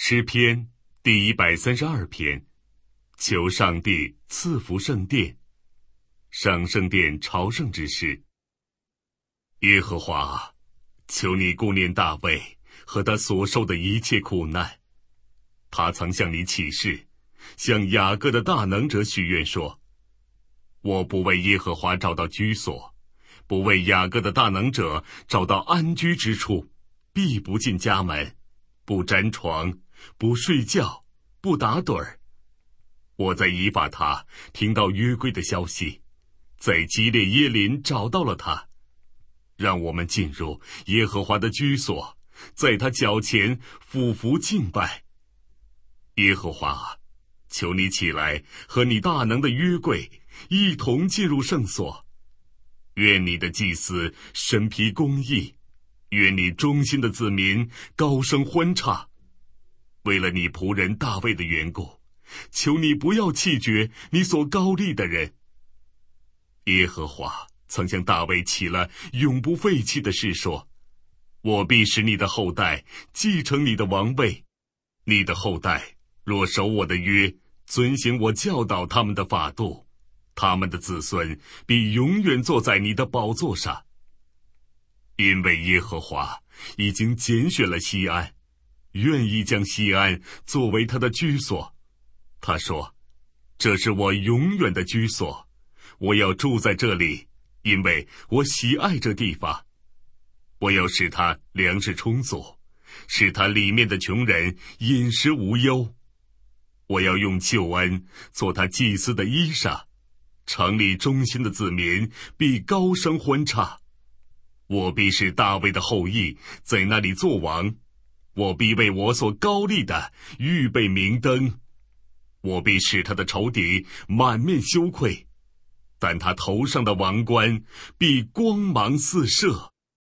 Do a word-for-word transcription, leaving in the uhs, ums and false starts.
诗篇第一百三十二篇，求上帝赐福圣殿，上圣殿朝圣之事。耶和华，求你顾念大卫和他所受的一切苦难。他曾向你起誓，向雅各的大能者许愿说：我不为耶和华找到居所，不为雅各的大能者找到安居之处，必不进家门，不沾床，不睡觉，不打盹儿。我在以法他听到约柜的消息，在基列耶林找到了他。让我们进入耶和华的居所，在他脚前俯伏敬拜。耶和华，求你起来，和你大能的约柜一同进入圣所。愿你的祭司身披公义，愿你忠心的子民高声欢唱。为了你仆人大卫的缘故，求你不要弃绝你所高立的人。耶和华曾向大卫起了永不废弃的誓说：我必使你的后代继承你的王位，你的后代若守我的约，遵行我教导他们的法度，他们的子孙必永远坐在你的宝座上。因为耶和华已经拣选了西安，愿意将西安作为他的居所。他说：这是我永远的居所，我要住在这里，因为我喜爱这地方。我要使他粮食充足，使他里面的穷人饮食无忧。我要用救恩做他祭司的衣裳，城里忠心的子民必高声欢唱。我必使大卫的后裔在那里作王，我必为我所高立的预备明灯。我必使他的仇敌满面羞愧，但他头上的王冠必光芒四射。